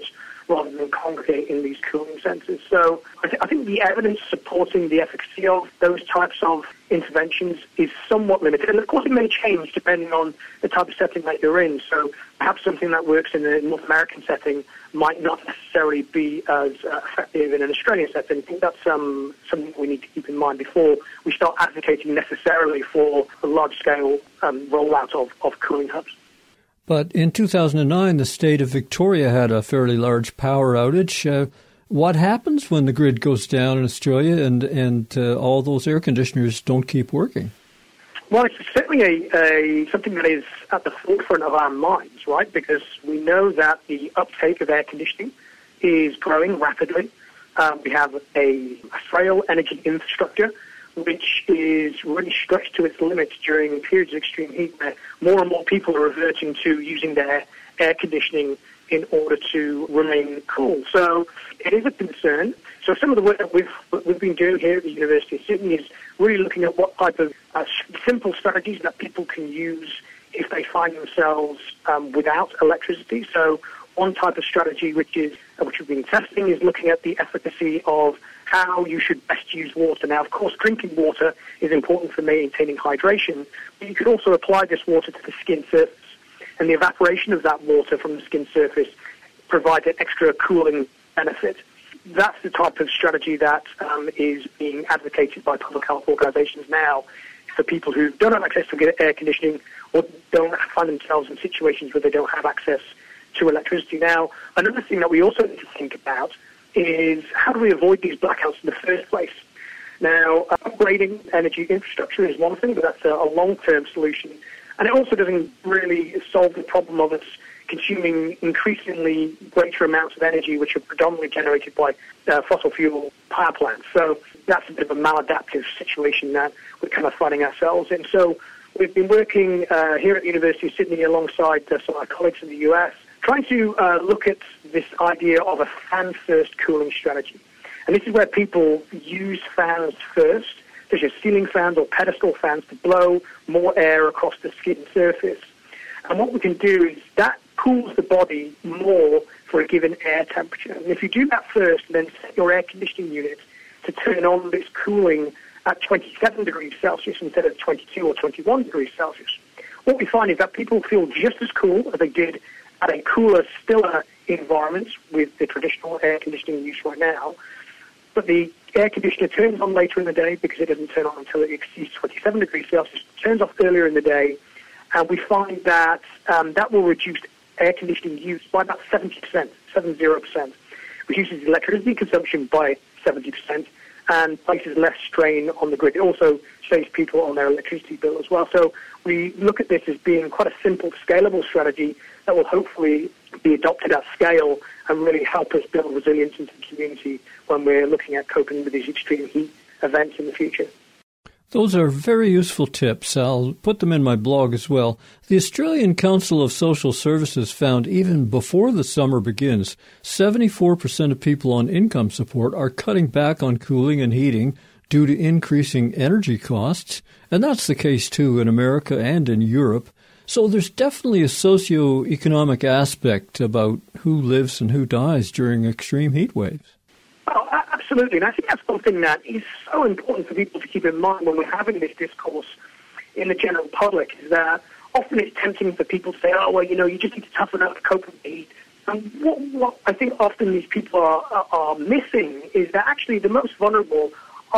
rather than congregate in these cooling centres. So I, th- I think the evidence supporting the efficacy of those types of interventions is somewhat limited. And of course it may change depending on the type of setting that you're in. So perhaps something that works in a North American setting might not necessarily be as uh, effective in an Australian setting. I think that's um, something we need to keep in mind before we start advocating necessarily for a large-scale um, rollout of, of cooling hubs. But in two thousand nine, the state of Victoria had a fairly large power outage. Uh, what happens when the grid goes down in Australia and, and uh, all those air conditioners don't keep working? Well, it's certainly a, a something that is at the forefront of our minds, right? Because we know that the uptake of air conditioning is growing rapidly. Um, we have a, a frail energy infrastructure which is really stretched to its limits during periods of extreme heat, where more and more people are reverting to using their air conditioning in order to remain cool. So it is a concern. So some of the work that we've, we've been doing here at the University of Sydney is really looking at what type of uh, simple strategies that people can use if they find themselves um, without electricity. So one type of strategy which is uh, which we've been testing is looking at the efficacy of how you should best use water. Now, of course, drinking water is important for maintaining hydration, but you could also apply this water to the skin surface. And the evaporation of that water from the skin surface provides an extra cooling benefit. That's the type of strategy that um, is being advocated by public health organizations now for people who don't have access to air conditioning or don't find themselves in situations where they don't have access to electricity. Now, another thing that we also need to think about is how do we avoid these blackouts in the first place? Now, upgrading energy infrastructure is one thing, but that's a, a long-term solution. And it also doesn't really solve the problem of us consuming increasingly greater amounts of energy, which are predominantly generated by uh, fossil fuel power plants. So that's a bit of a maladaptive situation that we're kind of finding ourselves in. So we've been working uh, here at the University of Sydney alongside uh, some of our colleagues in the U S, trying to uh, look at this idea of a fan-first cooling strategy. And this is where people use fans first, such as ceiling fans or pedestal fans, to blow more air across the skin surface. And what we can do is that cools the body more for a given air temperature. And if you do that first, then set your air conditioning unit to turn on this cooling at twenty-seven degrees Celsius instead of twenty-two or twenty-one degrees Celsius. What we find is that people feel just as cool as they did at a cooler, stiller environment with the traditional air conditioning use right now. But the air conditioner turns on later in the day because it doesn't turn on until it exceeds twenty-seven degrees Celsius. It turns off earlier in the day, and we find that um, that will reduce air conditioning use by about seventy percent, seventy percent. Reduces electricity consumption by seventy percent and places less strain on the grid. It also saves people on their electricity bill as well. So we look at this as being quite a simple, scalable strategy that will hopefully be adopted at scale and really help us build resilience into the community when we're looking at coping with these extreme heat events in the future. Those are very useful tips. I'll put them in my blog as well. The Australian Council of Social Services found even before the summer begins, seventy-four percent of people on income support are cutting back on cooling and heating due to increasing energy costs. And that's the case, too, in America and in Europe. So there's definitely a socio-economic aspect about who lives and who dies during extreme heat waves. Oh, absolutely. And I think that's something that is so important for people to keep in mind when we're having this discourse in the general public, is that often it's tempting for people to say, oh, well, you know, you just need to toughen up, cope with the heat. And what, what I think often these people are, are, are missing is that actually the most vulnerable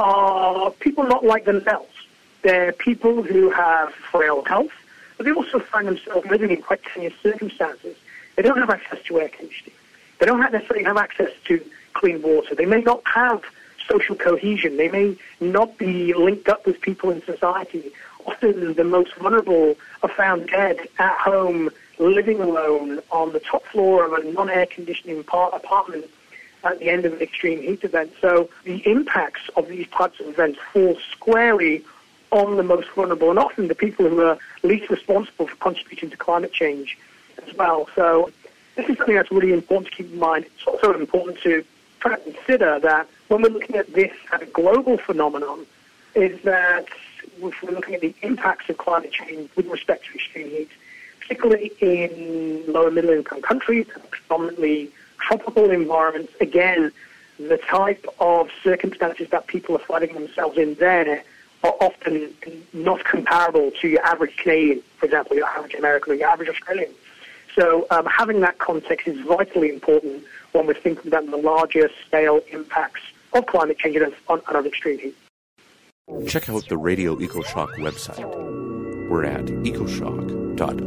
are people not like themselves. They're people who have frail health, but they also find themselves living in quite tenuous circumstances. They don't have access to air conditioning. They don't have necessarily have access to clean water. They may not have social cohesion. They may not be linked up with people in society. Often the most vulnerable are found dead at home, living alone on the top floor of a non-air conditioning apartment at the end of an extreme heat event. So the impacts of these types of events fall squarely on the most vulnerable and often the people who are least responsible for contributing to climate change as well. So this is something that's really important to keep in mind. It's also important to try to consider that when we're looking at this as a global phenomenon, is that if we're looking at the impacts of climate change with respect to extreme heat, particularly in lower middle income countries, predominantly tropical environments, again, the type of circumstances that people are finding themselves in there are often not comparable to your average Canadian, for example, your average American or your average Australian. So um, having that context is vitally important when we're thinking about the larger scale impacts of climate change on, on, on extreme heat. Check out the Radio EcoShock website. We're at ecoshock dot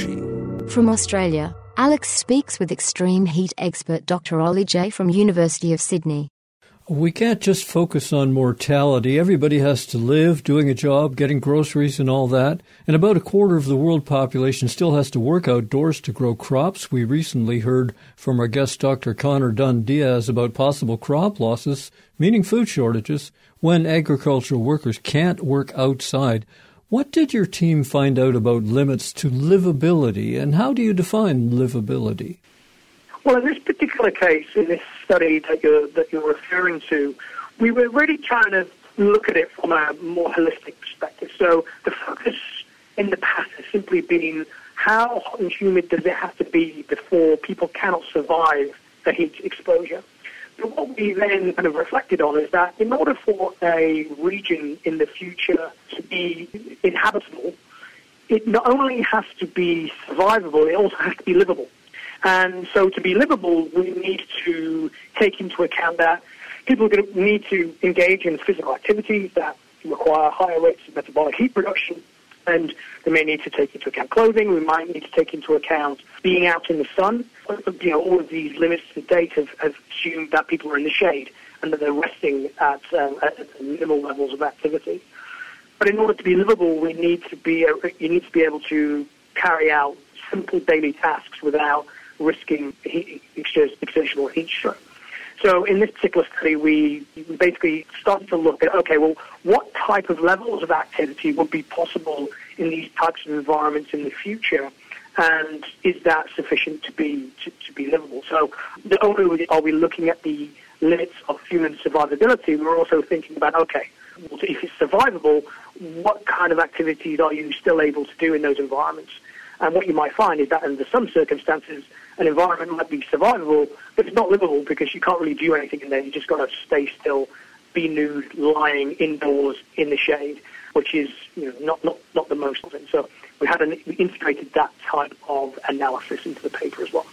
org. From Australia, Alex speaks with extreme heat expert Doctor Ollie Jay from University of Sydney. We can't just focus on mortality. Everybody has to live, doing a job, getting groceries and all that. And about a quarter of the world population still has to work outdoors to grow crops. We recently heard from our guest Doctor Connor Dunn-Diaz about possible crop losses, meaning food shortages, when agricultural workers can't work outside. What did your team find out about limits to livability, and how do you define livability? Well, in this particular case, in this study that you're, that you're referring to, we were really trying to look at it from a more holistic perspective. So the focus in the past has simply been how hot and humid does it have to be before people cannot survive the heat exposure. But what we then kind of reflected on is that in order for a region in the future to be inhabitable, it not only has to be survivable, it also has to be livable. And so to be livable, we need to take into account that people are going to need to engage in physical activities that require higher rates of metabolic heat production, and they may need to take into account clothing. We might need to take into account being out in the sun. You know, all of these limits to date have, have assumed that people are in the shade and that they're resting at, um, at minimal levels of activity. But in order to be livable, we need to be you need to be able to carry out simple daily tasks without risking heat, exertional heat stroke. So in this particular study, we basically started to look at, okay, well, what type of levels of activity would be possible in these types of environments in the future, and is that sufficient to be to, to be livable? So not only are we looking at the limits of human survivability, we're also thinking about, okay, if it's survivable, what kind of activities are you still able to do in those environments? And what you might find is that under some circumstances, an environment might be survivable, but it's not livable because you can't really do anything in there. You just got to stay still, be nude, lying indoors in the shade, which is you know not not, not the most of it. So we had an, we integrated that type of analysis into the paper as well.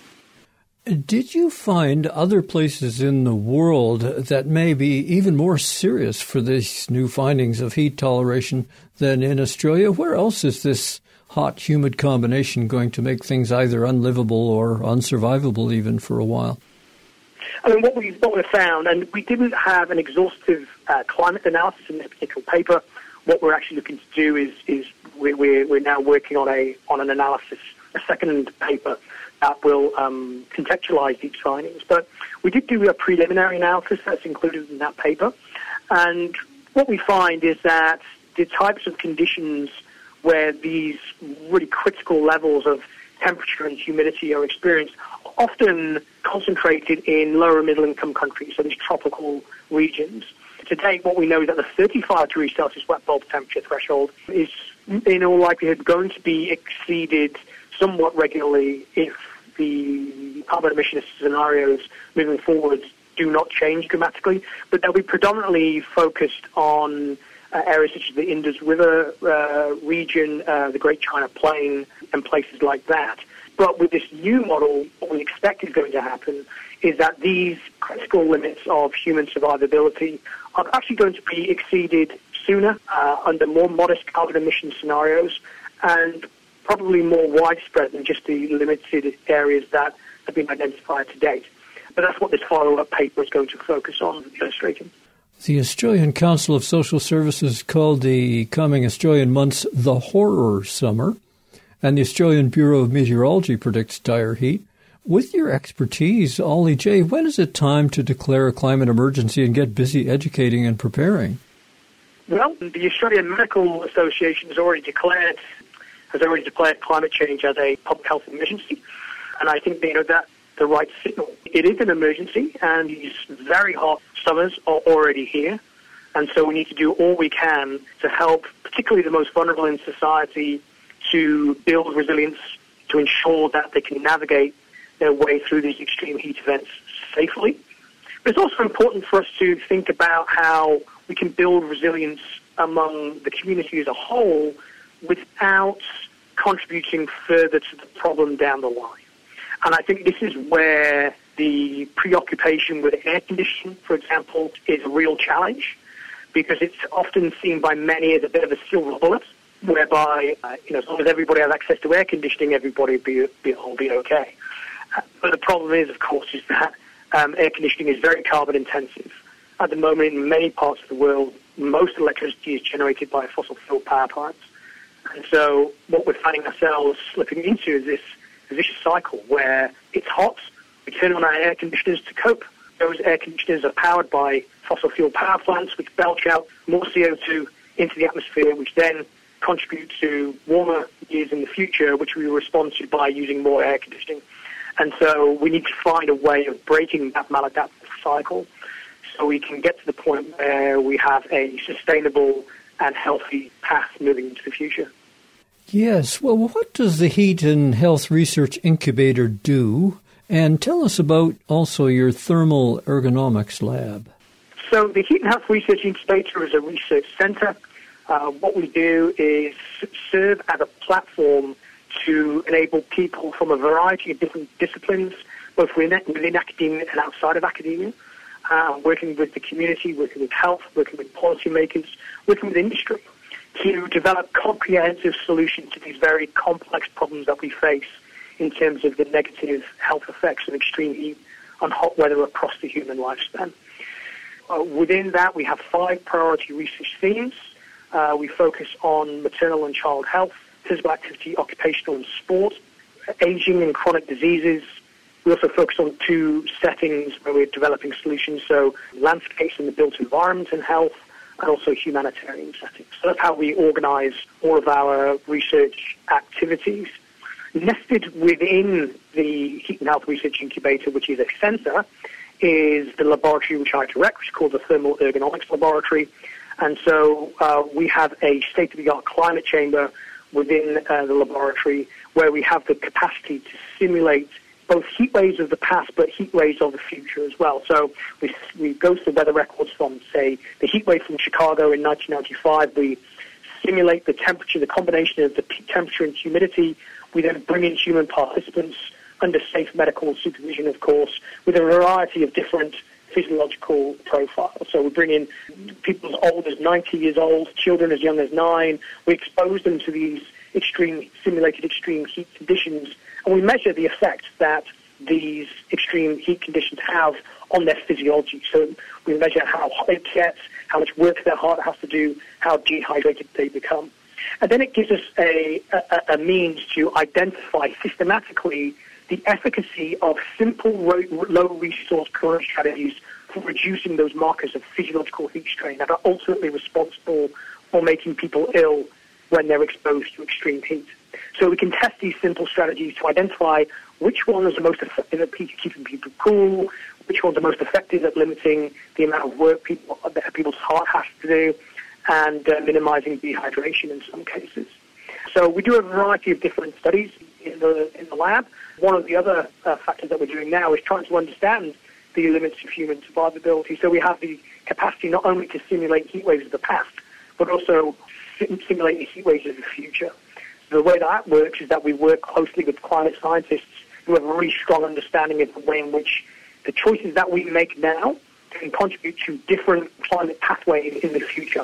Did you find other places in the world that may be even more serious for these new findings of heat toleration than in Australia? Where else is this hot, humid combination going to make things either unlivable or unsurvivable even for a while? I mean, what we what we found, and we didn't have an exhaustive uh, climate analysis in this particular paper. What we're actually looking to do is is we're we're now working on a on an analysis, a second paper that will um, contextualize these findings. But we did do a preliminary analysis that's included in that paper, and what we find is that the types of conditions where these really critical levels of temperature and humidity are experienced are often concentrated in lower middle-income countries, so these tropical regions. To date, what we know is that the thirty-five degrees Celsius wet bulb temperature threshold is in all likelihood going to be exceeded somewhat regularly if the carbon emission scenarios moving forward do not change dramatically, but they'll be predominantly focused on Uh, areas such as the Indus River uh, region, uh, the Great China Plain, and places like that. But with this new model, what we expect is going to happen is that these critical limits of human survivability are actually going to be exceeded sooner uh, under more modest carbon emission scenarios and probably more widespread than just the limited areas that have been identified to date. But that's what this follow-up paper is going to focus on illustrating. The Australian Council of Social Services called the coming Australian months the horror summer, and the Australian Bureau of Meteorology predicts dire heat. With your expertise, Ollie J., when is it time to declare a climate emergency and get busy educating and preparing? Well, the Australian Medical Association has already declared has already declared climate change as a public health emergency, and I think you know that. The right signal. It is an emergency, and these very hot summers are already here, and so we need to do all we can to help, particularly the most vulnerable in society, to build resilience, to ensure that they can navigate their way through these extreme heat events safely. But it's also important for us to think about how we can build resilience among the community as a whole without contributing further to the problem down the line. And I think this is where the preoccupation with air conditioning, for example, is a real challenge, because it's often seen by many as a bit of a silver bullet, whereby, uh, you know, as long as everybody has access to air conditioning, everybody will be, be, will be okay. Uh, but the problem is, of course, is that um, air conditioning is very carbon intensive. At the moment, in many parts of the world, most electricity is generated by fossil fuel power plants. And so what we're finding ourselves slipping into is this vicious cycle where it's hot, we turn on our air conditioners to cope. Those air conditioners are powered by fossil fuel power plants, which belch out more C O two into the atmosphere, which then contribute to warmer years in the future, which we respond to by using more air conditioning. And so we need to find a way of breaking that maladaptive cycle so we can get to the point where we have a sustainable and healthy path moving into the future. Yes. Well, what does the Heat and Health Research Incubator do? And tell us about also your thermal ergonomics lab. So the Heat and Health Research Incubator is a research center. Uh, what we do is serve as a platform to enable people from a variety of different disciplines, both within, within academia and outside of academia, uh, working with the community, working with health, working with policymakers, working with industry, to develop comprehensive solutions to these very complex problems that we face in terms of the negative health effects of extreme heat on hot weather across the human lifespan. Uh, within that, we have five priority research themes. Uh, we focus on maternal and child health, physical activity, occupational and sport, aging and chronic diseases. We also focus on two settings where we're developing solutions, so landscapes and the built environment and health, and also humanitarian settings. So that's how we organize all of our research activities. Nested within the Heat and Health Research Incubator, which is a center, is the laboratory which I direct, which is called the Thermal Ergonomics Laboratory. And so uh, we have a state-of-the-art climate chamber within uh, the laboratory where we have the capacity to simulate both heat waves of the past but heat waves of the future as well. So we, we go to the weather records from, say, the heat wave from Chicago in nineteen ninety-five. We simulate the temperature, the combination of the peak temperature and humidity. We then bring in human participants under safe medical supervision, of course, with a variety of different physiological profiles. So we bring in people as old as ninety years old, children as young as nine. We expose them to these extreme, simulated extreme heat conditions, and we measure the effect that these extreme heat conditions have on their physiology. So we measure how hot it gets, how much work their heart has to do, how dehydrated they become. And then it gives us a, a, a means to identify systematically the efficacy of simple low-resource current strategies for reducing those markers of physiological heat strain that are ultimately responsible for making people ill when they're exposed to extreme heat. So we can test these simple strategies to identify which ones are most effective at keeping people cool, which ones are most effective at limiting the amount of work people, that people's heart has to do, and uh, minimizing dehydration in some cases. So we do a variety of different studies in the in the lab. One of the other uh, factors that we're doing now is trying to understand the limits of human survivability. So we have the capacity not only to simulate heat waves of the past, but also sim- simulate the heat waves of the future. The way that works is that we work closely with climate scientists who have a really strong understanding of the way in which the choices that we make now can contribute to different climate pathways in the future.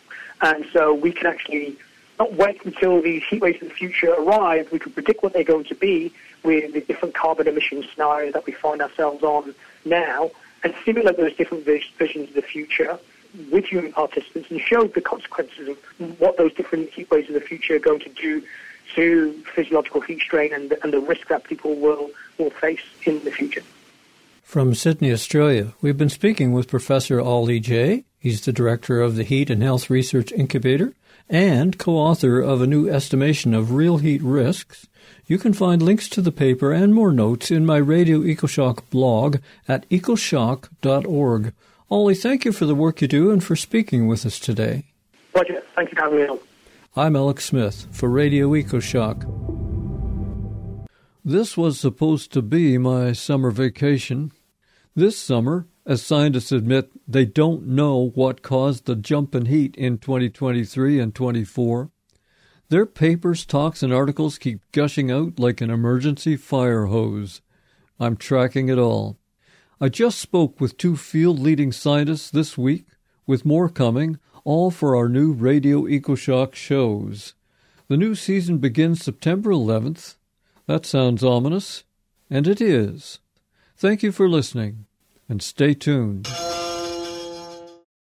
And so we can actually not wait until these heat waves in the future arrive. We can predict what they're going to be with the different carbon emission scenarios that we find ourselves on now and simulate those different visions of the future with human participants and show the consequences of what those different heat waves of the future are going to do to physiological heat strain and, and the risk that people will, will face in the future. From Sydney, Australia, we've been speaking with Professor Ollie Jay. He's the director of the Heat and Health Research Incubator and co-author of a new estimation of real heat risks. You can find links to the paper and more notes in my Radio EcoShock blog at ecoshock dot org. Ollie, thank you for the work you do and for speaking with us today. Roger, thank you for having me on. I'm Alex Smith for Radio EcoShock. This was supposed to be my summer vacation. This summer, as scientists admit, they don't know what caused the jump in heat in twenty twenty-three and twenty-four. Their papers, talks, and articles keep gushing out like an emergency fire hose. I'm tracking it all. I just spoke with two field-leading scientists this week, with more coming, all for our new Radio EcoShock shows. The new season begins September eleventh. That sounds ominous, and it is. Thank you for listening, and stay tuned.